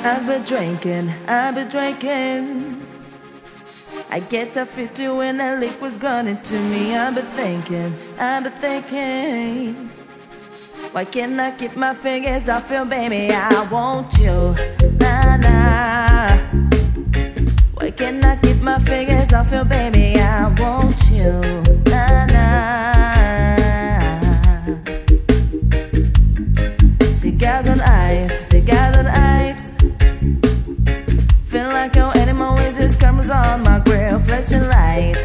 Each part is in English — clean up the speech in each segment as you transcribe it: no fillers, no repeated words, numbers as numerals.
I've been drinking. I get a 50 when that lick was gone into me. I've been thinking. Why can't I keep my fingers off you, baby? I want you, nah, nah. Why can't I keep my fingers off you, baby? I want you, nah, nah. Cigars on ice. Feel like your animal with these cameras on my grill. Flashing lights.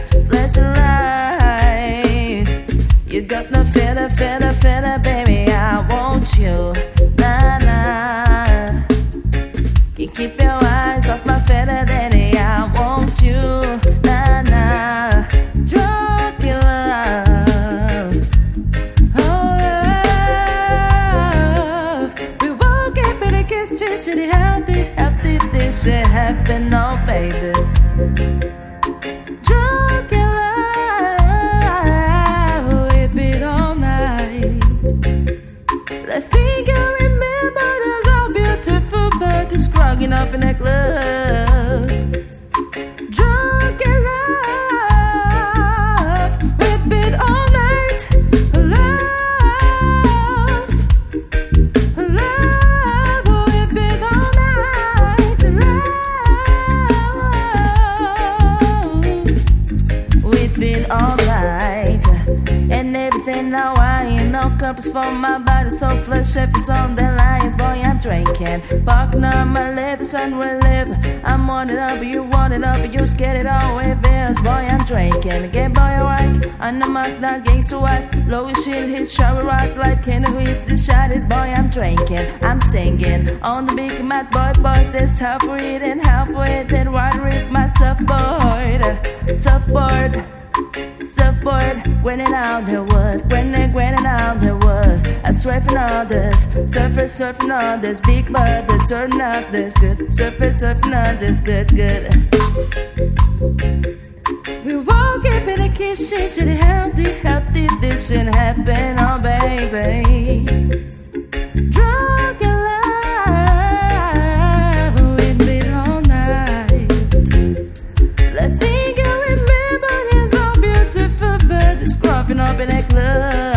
You got me feeling, baby. I want you, nah, nah. You keep your eyes off my feather, daddy. I want you, nah, nah. Drunk in love, oh love. We won't get better kisses, shit healthy. This shit happen, oh baby. Drunk in love, we've been all night. I think I remember those all beautiful birthdays scrugging off in the club. Drunk in love, we've been all night. Love, we've been all night. We've been all night. And everything now I ain't no compass for my body, so flush if it's on the lines, boy I'm drinking. Barking on my lips and we live. I'm on it up, you want it up, you scared it all with bills, boy I'm drinking. Get boy right, on the mark, not gangster wife. Low as shit, his shower rock like Kenny Wheeze. The shot is boy I'm drinking. I'm singing on the big mat, boys, this half read and half with and right with my surfboard, grinning out the wood, grinning out the wood. I'm surfing all this, surfing all this. Big bird, this turning up this good. Surfing all this good. We won't get better kisses, shit healthy. This should happen, oh baby. Drunk in love, we've been all night. I think I remember there's all beautiful birds scrubbing up in that club.